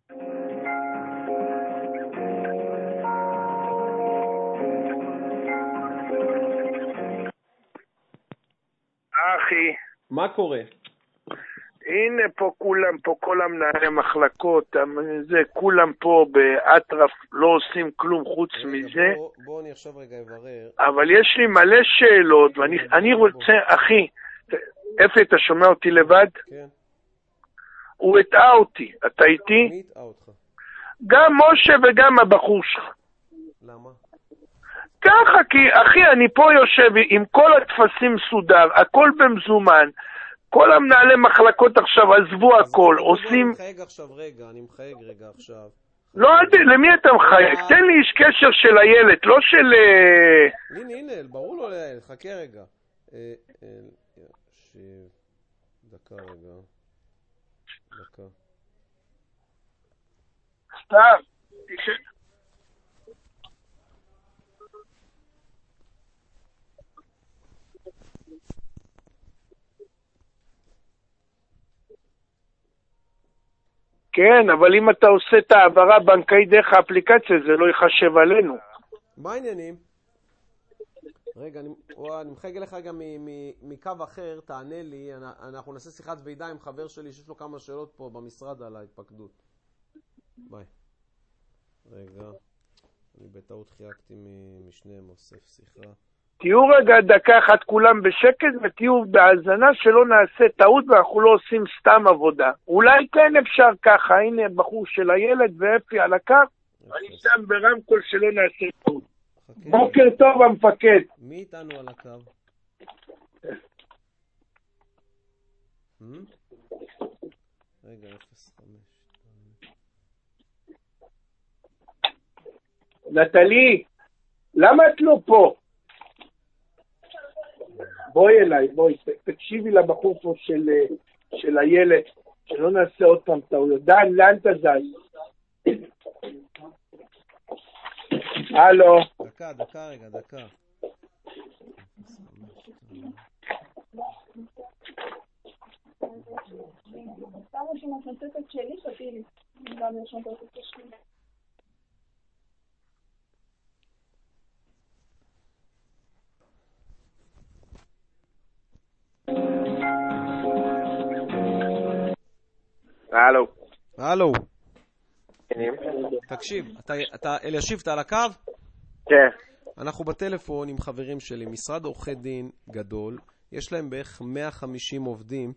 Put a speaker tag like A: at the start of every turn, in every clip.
A: אחי,
B: מה קורה?
A: הנה פה כולם, פה כל המנהלי מחלקות, זה כולם פה באטרף, לא עושים כלום חוץ מזה.
B: בוא אני עכשיו רגע אברר.
A: אבל יש לי מלא שאלות, ואני רוצה, אחי, איפה אתה שומע אותי לבד?
B: כן.
A: הוא הטעה אותי, אתה איתי?
B: מי הטעה אותך?
A: גם משה וגם הבחור שלך.
B: למה?
A: ככה, כי אחי, אני פה יושב עם כל התפסים סודר, הכל במזומן, כל המנהלי מחלקות עכשיו עזבו הכל, עושים...
B: אני מחייג עכשיו רגע, אני מחייג רגע עכשיו.
A: לא, למי אתה מחייג? תן לי איש קשר של הילד, לא של...
B: הנה, ברור לו לילד, חכה רגע. דקה רגע. דקה.
A: סתם. כן, אבל אם אתה עושה את העברה בנקאית דרך האפליקציה, זה לא יחשב עלינו.
B: מה העניינים? רגע, אני מחייג לך גם מקו אחר, תענה לי, אנחנו נעשה שיחת ועידה עם חבר שלי שיש לו כמה שאלות פה במשרד על ההתפקדות. ביי. רגע, אני בטעות חייגתי משניהם, אוסף שיחה.
A: תהיו רגע דקה אחת כולם בשקט ותהיו בהאזנה שלא נעשה טעות ואנחנו לא עושים סתם עבודה. אולי כן אפשר ככה, הנה בחור של הילד ואפי על הקו, אני שם ברמקול שלא נעשה טעות. בוקר טוב המפקד.
B: מי איתנו על הקו? רגע, 05.
A: נטלי, למה את לא פה? בואי אליי, בואי, תקשיבי לבחור פה של הילד, שלא נעשה עוד פעם טעויות. דן, לאן אתה זז? הלו.
B: דקה רגע. הלו. תקשיב, אתה אלישיב, אתה על הקו?
A: כן.
B: אנחנו בטלפון עם חברים שלי, משרד עורכי דין גדול, יש להם בערך 150 עובדים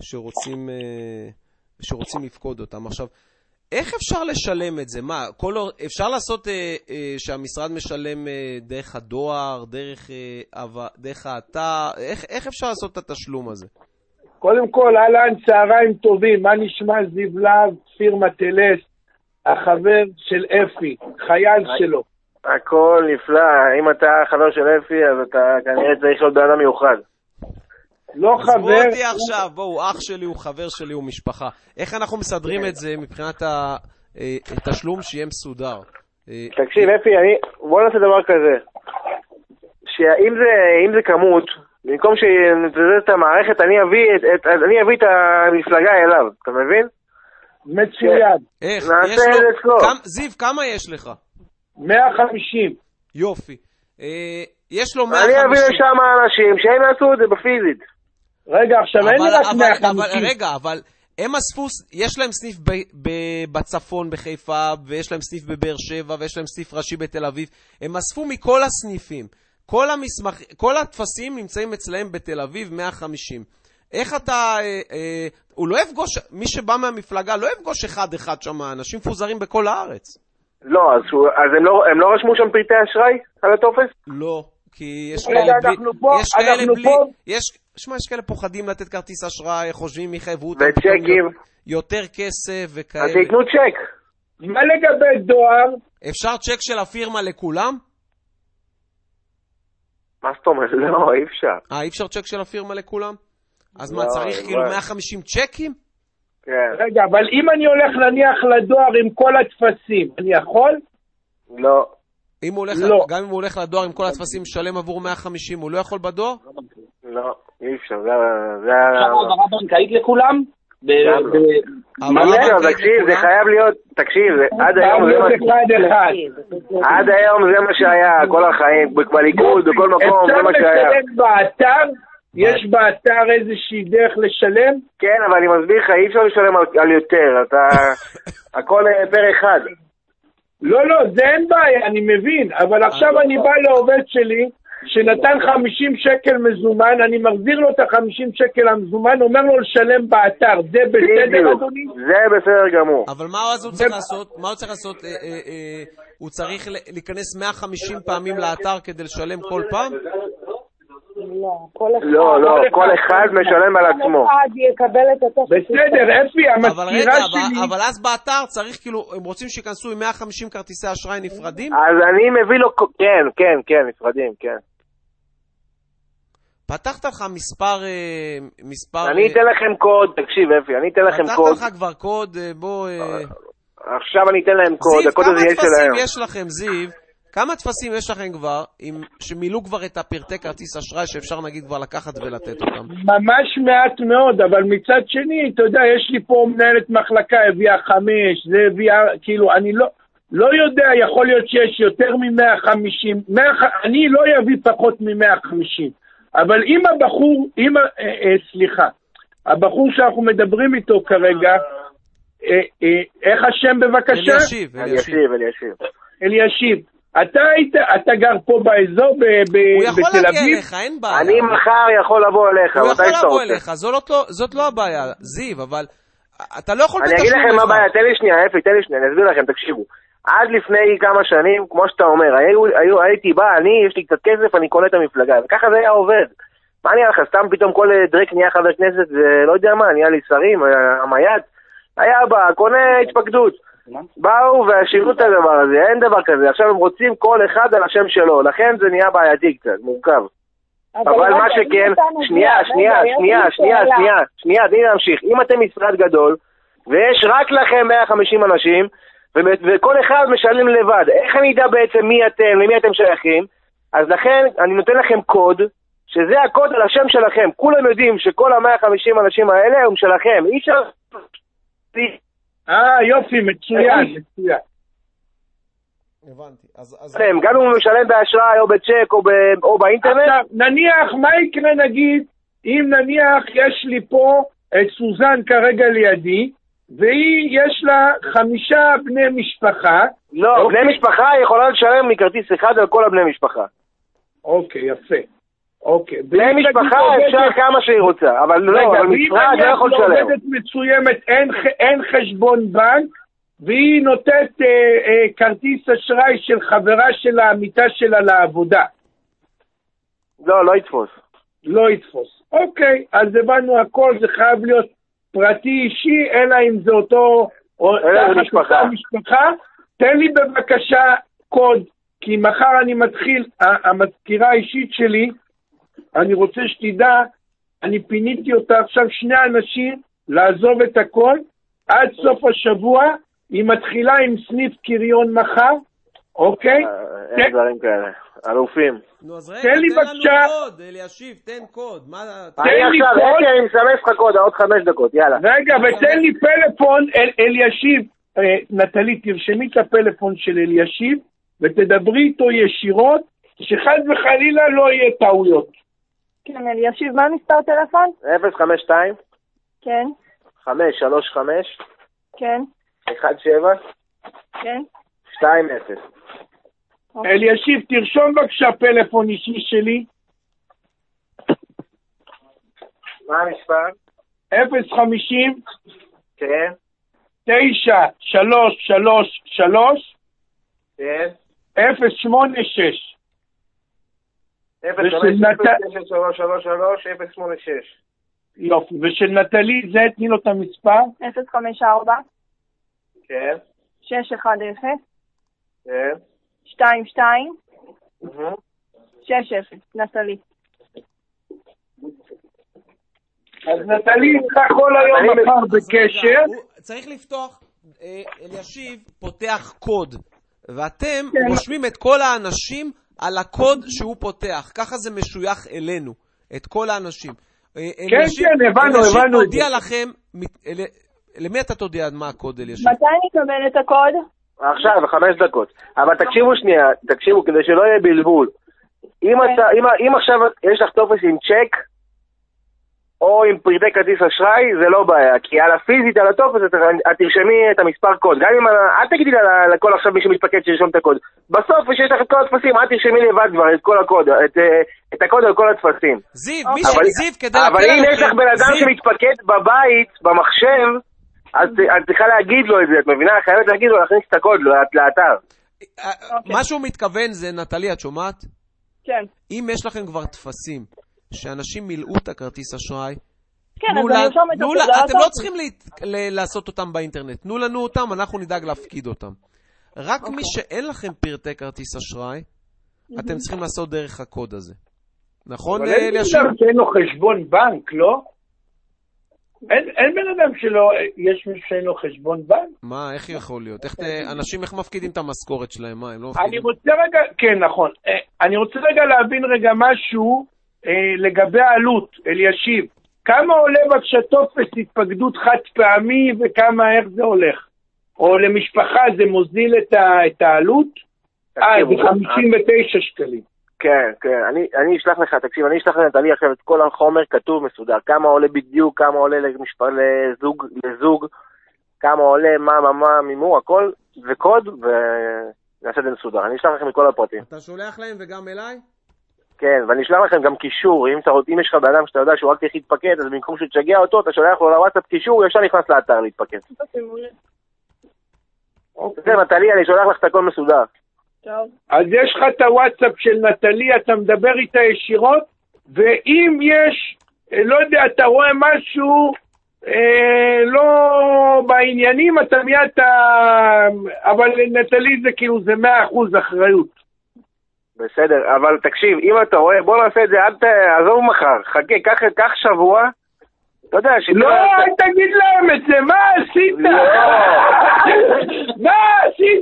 B: שרוצים לפקוד אותם. עכשיו, איך אפשר לשלם את זה? מה, אפשר לעשות שהמשרד משלם דרך הדואר, דרך האתר? איך אפשר לעשות את התשלום הזה?
A: קודם כל, אהלן, צהריים טובים, מה נשמע? זיו להב, פירמה טלס, החבר של אפי, חייל שלו.
C: הכל נפלא, אם אתה חבר של אפי, אז אתה כנראה צריך להיות באדם מיוחד.
A: לא חבר...
B: עזבו אותי עכשיו, בואו, אח שלי הוא חבר שלי, הוא משפחה. איך אנחנו מסדרים את זה מבחינת התשלום שיהיה מסודר?
C: תקשיב, אפי, בוא נעשה דבר כזה. שאם זה כמות... במקום שנתזז את המערכת, אני אביא את המפלגה אליו, אתה מבין?
A: מצוין.
B: איך?
C: נעשה את זה אצלו.
B: זיו, כמה יש לך?
A: 150.
B: יופי. יש לו 150.
C: אני אביא לשם אנשים שהם יעשו את זה בפיזית.
A: רגע, עכשיו אין לי רק 150.
B: רגע, אבל הם אספו, יש להם סניף בצפון בחיפה, ויש להם סניף בבאר שבע, ויש להם סניף ראשי בתל אביב. הם אספו מכל הסניפים. כל התפסים נמצאים אצלהם בתל אביב 150. איך אתה, הוא לא יפגוש, מי שבא מהמפלגה לא יפגוש אחד שם, אנשים מפוזרים בכל הארץ.
C: לא, אז הם לא רשמו שם פריטי אשראי על הטופס?
B: לא, כי יש כאלה בלי, יש כאלה פוחדים לתת כרטיס אשראי, חושבים יחייבו אותם יותר כסף וכאלה.
C: אז ייתנו צ'ק.
A: מה לגבי דואר?
B: אפשר צ'ק של הפירמה לכולם?
C: מה זאת אומרת? לא, אי אפשר.
B: אי אפשר צ'ק של הפירמה לכולם? אז מה, צריך כאילו 150 צ'קים?
C: כן.
A: רגע, אבל אם אני הולך נניח לדואר עם כל התפסים, אני יכול?
C: לא.
B: גם אם הוא הולך לדואר עם כל התפסים משלם עבור 150, הוא לא יכול בדואר?
C: לא, אי אפשר.
A: אפשר העברה בנקאית לכולם?
C: תקשיב, זה חייב להיות, תקשיב, עד היום זה מה שהיה, כל החיים, בליכוד, בכל מקום, זה מה שהיה.
A: אפשר לשלם באתר? יש באתר איזושהי דרך לשלם?
C: כן, אבל אני מסביר לך, אי אפשר לשלם על יותר, הכל פר אחד.
A: לא, זה אין בעיה, אני מבין, אבל עכשיו אני בא לעובד שלי, שנתן 50 שקל מזומן, אני מחזיר לו את ה-50 שקל המזומן, אומר לו לשלם באתר, זה בסדר אדוני?
C: זה בסדר גמור.
B: אבל מה אז הוא צריך לעשות? מה הוא צריך לעשות? הוא צריך להיכנס 150 פעמים לאתר כדי לשלם כל פעם?
C: לא, כל אחד משלם על עצמו.
A: בסדר, אפי, המזכירה שלי...
B: אבל אז באתר צריך כאילו, הם רוצים שיכנסו עם 150 כרטיסי אשראי נפרדים?
C: אז אני מביא לו, כן, נפרדים, כן.
B: פתחת לך מספר...
C: אני אתן לכם קוד, תקשיב אפי, אני אתן לכם קוד.
B: פתחת לך כבר קוד, בוא...
C: עכשיו אני אתן להם קוד, הקוד הזה יהיה שלהם.
B: זיו, כמה טפסים יש לכם, זיו? כמה טפסים יש לכם כבר, שמילאו כבר את הפרטי כרטיס אשראי, שאפשר נגיד כבר לקחת ולתת אותם?
A: ממש מעט מאוד, אבל מצד שני, אתה יודע, יש לי פה מנהלת מחלקה, הביאה 5, זה הביאה, כאילו, אני לא יודע, יכול להיות שיש יותר מ-150, אני לא אביא פחות מ-150, אבל אם הבחור, הבחור שאנחנו מדברים איתו כרגע, איך השם בבקשה? אלישיב. אתה גר פה באזור בתל אביב?
B: אליך, אין בעיה.
C: אני מחר יכול לבוא אליך.
B: הוא יכול לבוא אליך, זאת לא הבעיה, זיו, אבל אתה לא יכול...
C: אני אגיד לכם מה הבעיה, תן לי שנייה, אני אסביר לכם, תקשיבו. עד לפני כמה שנים, כמו שאתה אומר, הייתי בא, יש לי קצת כסף, אני קונה את המפלגה, וככה זה היה עובד. מה נהיה לך, סתם פתאום כל דרק נהיה חבר כנסת, ולא יודע מה, נהיה לי שרים, המייד, היה בא, קונה התפקדות. באו והשירו את הדבר הזה, אין דבר כזה, עכשיו הם רוצים כל אחד על השם שלו, לכן זה נהיה בעייתי קצת, מורכב. אבל מה שכן, שנייה, תני להמשיך, אם אתם משרד גדול, ויש רק לכם 150 אנשים, וכל אחד משלם לבד, איך אני יודע בעצם מי אתם, למי אתם שייכים? אז לכן אני נותן לכם קוד, שזה הקוד על השם שלכם, כולם יודעים שכל ה-150 אנשים האלה הם שלכם, אי אפשר...
A: יופי, מצוין.
B: הבנתי.
C: גם אם הוא משלם באשראי או בצ'ק או באינטרנט.
A: עכשיו, נניח, מה יקרה נגיד, אם נניח יש לי פה את סוזן כרגע לידי, והיא יש לה 5 בני משפחה.
C: לא, בני משפחה יכולה לשלם מכרטיס אחד על כל הבני משפחה.
A: אוקיי, יפה. אוקיי.
C: בני משפחה אפשר כמה שהיא רוצה, אבל לא, אבל משרד לא יכול לשלם.
A: ואם עובדת מצוימת, אין חשבון בנק, והיא נותנת כרטיס אשראי של חברה של העמיתה שלה לעבודה.
C: לא יתפוס.
A: לא יתפוס. אוקיי, אז הבנו הכל, זה חייב להיות פרטי אישי, אלא אם זה אותו... משפחה. תן לי בבקשה קוד, כי מחר אני מתחיל, המזכירה האישית שלי, אני רוצה שתדע, אני פיניתי אותה עכשיו 2 אנשים לעזוב את הכל, עד סוף השבוע, היא מתחילה עם סניף קריון מחר, אוקיי?
C: אין דברים כאלה, אלופים.
B: נו אז רגע, תן לנו קוד, אלישיב, תן קוד.
C: אני מסמס לך קוד, עוד 5 דקות, יאללה.
A: רגע, ותן לי פלאפון, אלישיב, נטלי, תרשמי את הפלאפון של אלישיב, ותדברי איתו ישירות, שחד וחלילה לא יהיה טעויות.
D: כן, אלישיב, מה מספר טלפון?
C: 052
D: כן
C: 535
D: כן
C: 17
D: כן
C: 20.
A: אלישיב, תרשום בבקשה פלאפון אישי שלי.
C: מה המספר?
A: 050
C: כן
A: 9333
C: כן
A: 086.
C: 056.
A: יופי, ושל נטלי, זה תני לו את המספר.
D: 054
C: כן
D: 610
C: כן
D: 22 60, נטלי.
A: אז נטלי איתך כל היום מחר בקשר.
B: צריך לפתוח, אלישיב פותח קוד, ואתם רושמים את כל האנשים על הקוד שהוא פותח, ככה זה משוייך אלינו, את כל האנשים.
A: כן, הבנו.
B: תודיע לכם, למי אתה תודיע מה הקוד אלישיב?
D: מתי נקבל את הקוד?
C: עכשיו, 5 דקות. אבל תקשיבו שנייה, כדי שלא יהיה בלבול. אם עכשיו יש לך טופס עם צ'ק, או עם פרטי כרטיס אשראי, זה לא בעיה, כי על הפיזית, על הטופס, את תרשמי את המספר קוד. גם אם, אל תגידי לכל עכשיו מי שמתפקד שירשום את הקוד. בסוף, כשיש לך את כל התפסים, אל תרשמי לבד כבר את כל הקוד, את הקוד על כל התפסים.
B: זיו,
C: אבל אם יש לך בן אדם שמתפקד בבית, במחשב, אז את צריכה להגיד לו את זה, את מבינה? חייבת להגיד לו, להכניס את הקוד לאתר.
B: מה שהוא מתכוון זה, נטלי, את שומעת?
D: כן.
B: אם יש לכם כבר תפסים, שאנשים מילאו את הכרטיס אשראי,
D: כן, אז אני ארשום את זה.
B: אתם לא צריכים לעשות אותם באינטרנט. תנו לנו אותם, אנחנו נדאג להפקיד אותם. רק מי שאין לכם פרטי כרטיס אשראי, אתם צריכים לעשות דרך הקוד הזה. נכון?
A: אבל אין בן אדם שאין לו חשבון בנק, לא? אין בן אדם שלא, יש מישהו שאין לו חשבון בנק?
B: מה, איך יכול להיות? אנשים איך מפקידים את המשכורת שלהם? מה, הם לא
A: מפקידים? אני רוצה רגע, כן, נכון. אני רוצה רגע להבין רגע משהו לגבי העלות, אלישיב. כמה עולה בבקשה טופס התפקדות חד פעמי וכמה, איך זה הולך? או למשפחה זה מוזיל את העלות? זה 59 שקלים.
C: כן, אני אשלח לך, תקשיב, אני אשלח לנטלי עכשיו את כל החומר כתוב מסודר, כמה עולה בדיוק, כמה עולה לזוג, כמה עולה, מה, מימור, הכל, וקוד, ונעשה את זה מסודר. אני אשלח לכם את כל הפרטים.
B: אתה שולח להם וגם אליי?
C: כן, ואני אשלח לכם גם קישור, אם יש לך באדם שאתה יודע שהוא רק צריך להתפקד, אז במקום שתשגע אותו, אתה שולח לו לוואטסאפ קישור, הוא ישר נכנס לאתר להתפקד. זה, נטלי, אני שולח לך את הכל מסודר.
A: אז יש לך את הוואטסאפ של נטלי, אתה מדבר איתה ישירות, ואם יש, לא יודע, אתה רואה משהו לא בעניינים, אתה מיד, אבל נטלי זה כאילו, זה 100% אחריות.
C: בסדר, אבל תקשיב, אם אתה רואה, בוא נעשה את זה, עזוב מחר, חכה, קח שבוע, אתה יודע
A: לא, אל תגיד להם את זה, מה עשית? מה עשית?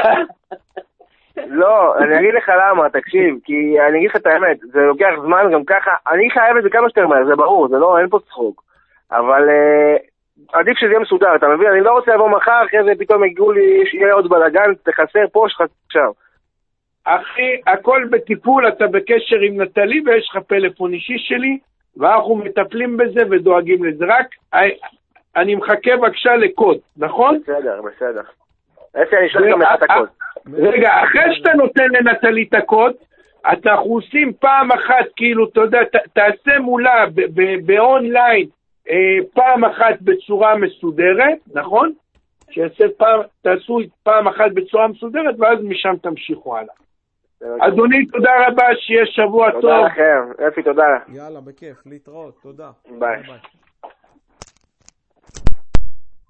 C: לא, אני אגיד לך למה, תקשיב, כי אני אגיד לך את האמת, זה לוקח זמן גם ככה, אני חייב את זה כמה שיותר מהר, זה ברור, זה לא, אין פה צחוק, אבל עדיף שזה יהיה מסודר, אתה מבין? אני לא רוצה לבוא מחר, אחרי זה פתאום יגיעו לי, יהיה עוד בלגן, תחסר פה, שחסר.
A: אחי, הכל בטיפול, אתה בקשר עם נטלי ויש לך פלאפון אישי שלי, ואנחנו מטפלים בזה ודואגים לזה, רק אני מחכה בבקשה לקוד, נכון?
C: בסדר. אני אשלח גם את הקוד.
A: רגע, אחרי שאתה נותן לנטלי את הקוד, אנחנו עושים פעם אחת, כאילו, אתה יודע, תעשה מולה באונליין, פעם אחת בצורה מסודרת, נכון? תעשו פעם אחת בצורה מסודרת, ואז משם תמשיכו הלאה. אדוני, תודה רבה, שיהיה שבוע טוב.
C: תודה לכם, אפי, תודה.
B: יאללה, בכיף, להתראות, תודה.
C: ביי.